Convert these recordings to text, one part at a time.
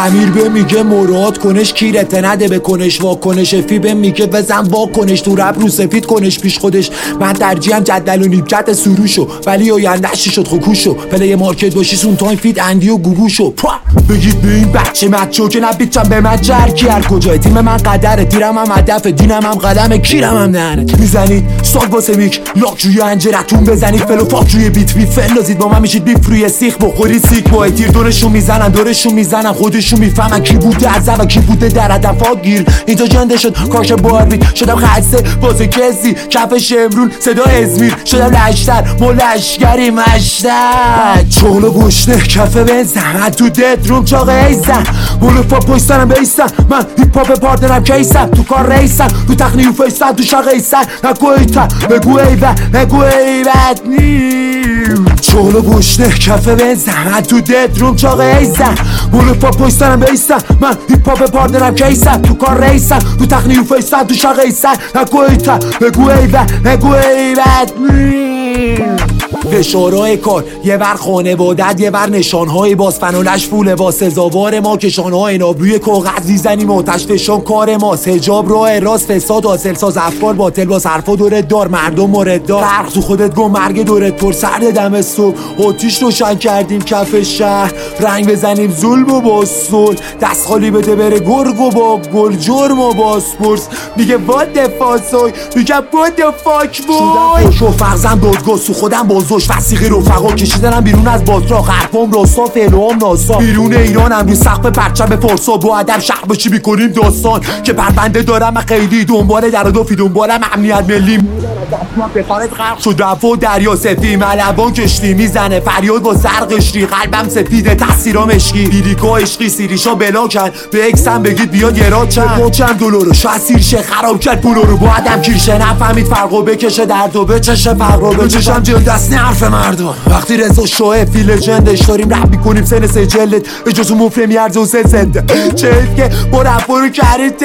امیر به میگه مراد کنش کیرت نده به کنش واکنش فی به میگه بزن واکنش تو رب رو سفید کنش پیش خودش من ترجیحم جدل و نیبکت سروشو ولی آینده‌اش شد خوکوشو پلی مارکت باشی سون تایم فید اندی و گوگوشو بگید به این بچه مچو که نبیچم به من جرکی هر کجای تیم من قدره تیرم هم هدف دینم هم قدم کیرم هم نهنت میزنید ساگ واسه میک لاک روی انجرتون بزنید فلو فاک روی بیت فلازید با من میشید بیف روی سیخ بخورید سیک با تیر دورشون میزنن خودشون میفهمن کی بوده از و کی بوده در هدفات گیر اینجا جنده شد کاش باروید شدم خسته واسه کسی کف شمرون صدا ازمیر شدم لشتر ملشگری مشتر چولو گشنه کف بزن تو دد روم چاقه ایزن مولو فا پشتنم بیستن من هیپ هاپ پارتنرم کیسن تو کار ریسن تو تخنی و فیستن تو شاقه ایسن نگو ایتن بگو ایون نگو ایوت نیم چولو گشنه کف بزن تو دد روم چاقه ایزن مولو فا پشتنم بیستن من هیپ هاپ پارتنرم کیسن تو کار ریسن تو تخنی و فیستن تو شاقه ایسن نگو ایتن بگو ایون نگو ایوت نیم فشارهای کار یه ور خانوادت یه ور نشانهای باز فنالش فوله با سزاوار ما کشانهای نابروی کاغذ میزنیم آتش فشان کار ماست حجاب راه راست فساد حاصل ساز افکار باطل باز حرفا دورت دار مردم مورد دار فرق تو خودت گم مرگ دورت پر سرد دم صبح آتیش روشن کردیم کف شهر رنگ بزنیم ظلم و باسول دست خالی بده بره گرگ و با گل جرم و باسپورس میگه وات دفاسوی میگه وات دفاک بوی شو فرزم دادگاه سو خودم بازوش وسیقی رفقا کشیدنم بیرون از باتراق حرفام راستا فعلوام ناسا بیرون ایرانم روی سقف پرچم فارسا با ادب شهر باشی میکنیم داستان که پرونده دارم خیلی دنبال در و دافی دنبالم امنیت ملی بخارت غرق شد رفا دریا سفی ملبان کشتی میزنه فریاد با سرقشتی قلبم سفیده تاثیرام عشقی بیریکا عشقی سیریشا بلا کن به اکسم بگید بیاد یه را چند دلارو شاید سیرشه خراب کرد پولو رو با آدم کیرشه نفهمید فرقو بکشه درد و بچشه فرقو بچشم جل دست حرف مردم وقتی رضا شاه فی لجندش داریم رپ میکنیم سن سه جلد اجازه مفره میارزه و سه زنده چه حیف که با رفا رو کردید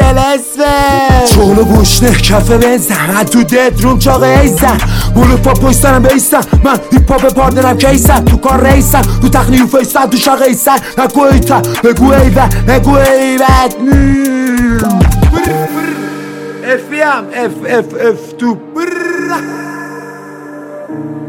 تلسفه چولو گشنه کفه بزن تو دد روم چاقه ایزن مولو فا پشتنم بیستن من هیپ هاپ پارتنرم کیسن تو کار ریسن تو تخنی و فیستن تو شاقه ایسن نگو ایتن بگو ایون نگو ایوت افیم اف تو